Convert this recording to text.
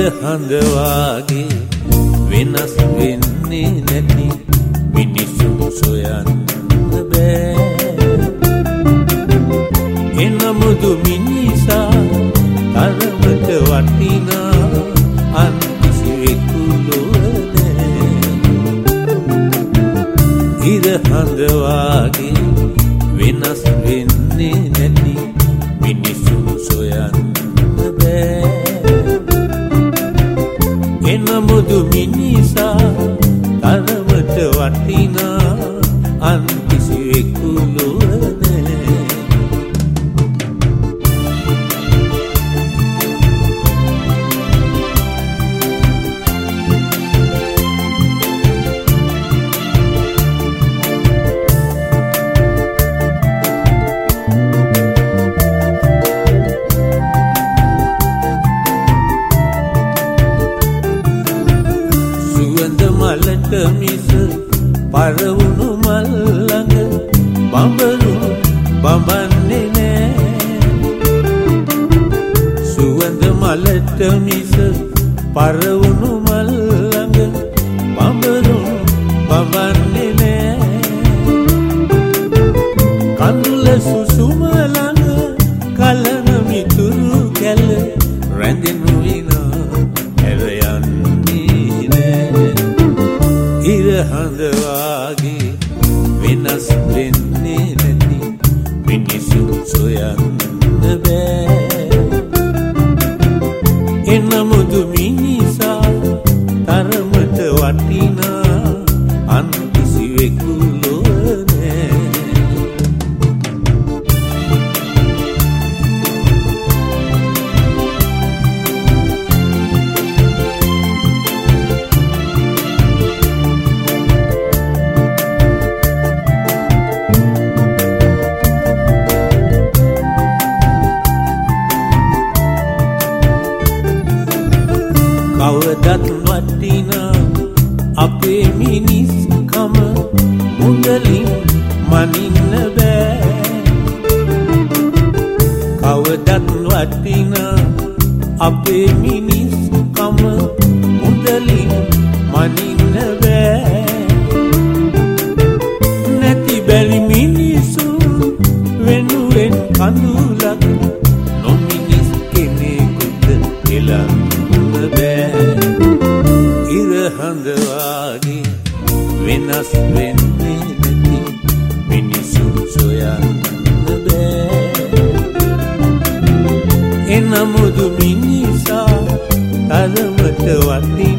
හඳ වාගේ වෙනස් වෙන්නේ නැති මිනිසුන් සොයන්න බෑ. එනමුදු මිනිසා තරමට වටිනා අන් කිසිවෙකු ලොව නෑ. ඉර හඳ වාගේ වෙනස් වෙන්නේ නැති මිනිසුන් සොයන්න බෑ. එනමුදු මිනිසා තරමට වටිනා අන් කිසිවෙකු ලොව නෑ. මලට මිස පරවුණු මල් ළඟ බඹරු බඹන්නේ නෑ. සුවඳ මලට මිස පරවුණු මල් ළඟ බඹරු බඹන්නේ නෑ. කඳුල සුසුම ළඟ කලන මිතුරු කැල රැඳෙනු විනා හැර යන්නේ නෑ. ඉර හඳ වාගේ වෙනස් වෙන්නේ නැති මිනිසුන් සොයන්න බෑ. එනමුදු මිනිසා තරමට වටිනා අන් කිසිවෙකු ලොව නෑ. කවදත් වටිනා අපේ මිනිස්කම මුදලින් මනින්න බෑ. කවදත් වටිනා අපේ මිනිස්කම මුදලින් මනින්න බෑ. නැති බැරි මිනිසුන් වෙනුවෙන් කඳුලක් නොමිනිස් කෙනෙකුට එලන්න බෑ. ඉර හඳ වාගේ වෙනස් වෙන්නේ නැති මිනිසුන් සොයන්න බෑ. එනමුදු මිනිසා තරමට වටිනා